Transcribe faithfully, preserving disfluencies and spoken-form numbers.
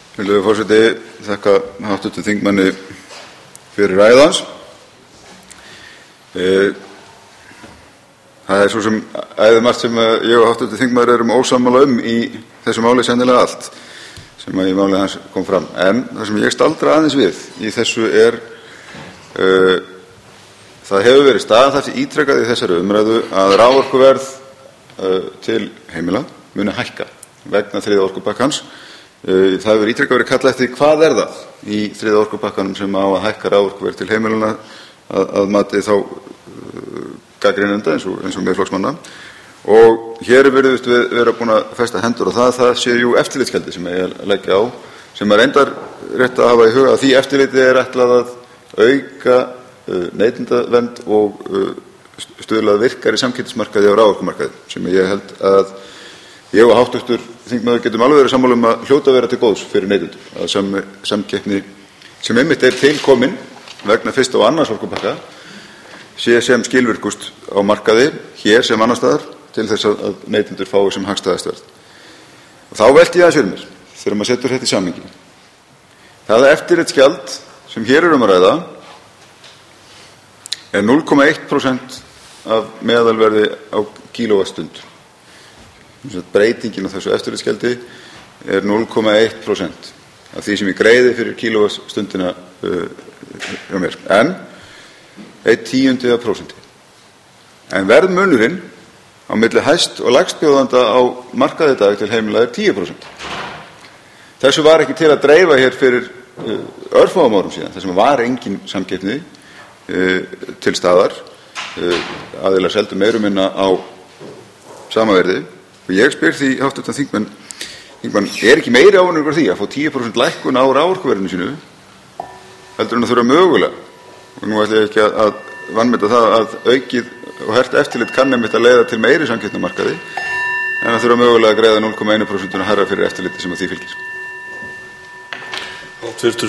Virðulegur forseti, þakka háttvirtum þingmanni fyrir ræðu hans. Það er svo sem æðumargt sem ég og háttvirtur þingmaður erum ósammála um í þessu máli, sennilega allt sem í máli hans kom fram. En það sem ég staldra aðeins við í þessu er uh, það hefur verið staðhæft ítrekað í þessari umræðu að raforkuverð uh, til heimila muni hækka vegna þriðja orkupakkans. Uh, það hefur ítrekað verið kallað eftir hvað er það í þriðja orkupakkanum sem á að hækka raforkuverð til heimilana að, að mati þá uh, gagnrýnenda eins og, eins og Miðflokksmanna. Og hér er verið við vera búin að festa hendur og það, það sé jú eftirlitsgjaldi sem ég leggja á, sem er reyndar rétt að hafa í huga að því eftirliti er ætlað að auka uh, neytendavernd og uh, stuðla að virkari samkeppnismarkaði á raforkumarkaði, sem ég held að ég og háttvirtur þingmaður getum alveg verið sammála um að hljóta vera til góðs fyrir neytendur, að sam, samkeppni sem einmitt er tilkomin vegna fyrsta og annars orkupakka sé sem skilvirkust á markaði hér sem annars staðar til þess að neytendur fái sem hagstæðast verð. Og þá velti ég aðeins fyrir mér þegar maður setur þetta í samhengi. Það eftirlitsgjald sem hér er um að ræða er núll komma eitt prósent af meðalverði á kílóvattstund. Breytingin á þessu eftirlitsgjaldi er núll komma eitt prósent af því sem ég greiði fyrir kílóvattstundina uh, hjá mér. En eitt tíundi af prósenti. En verðmunurinn á milli hæst og lægstbjóðanda á markaði dag til heimila er tíu prósent. Þessu var ekki til að dreifa hér fyrir uh, örfáum árum síðan, þar sem var engin samkeppni uh, til staðar, uh, aðilar seldu meiru minna á sama verði. Og ég spyr því háttvirtan þingmann, þingmann, er ekki meiri ávinningur því að fá tíu prósent lækkun á raforkuverðinu sínu, heldur en að þurfa mögulega. Og nú ætla ég ekki að, að vanmeta það að aukið og hert eftirlit kann einmitt að leiða til meiri samkeppnismarkaði en að þurfa mögulega að greiða núll komma eitt prósent hærra fyrir eftirliti sem að því fylgir.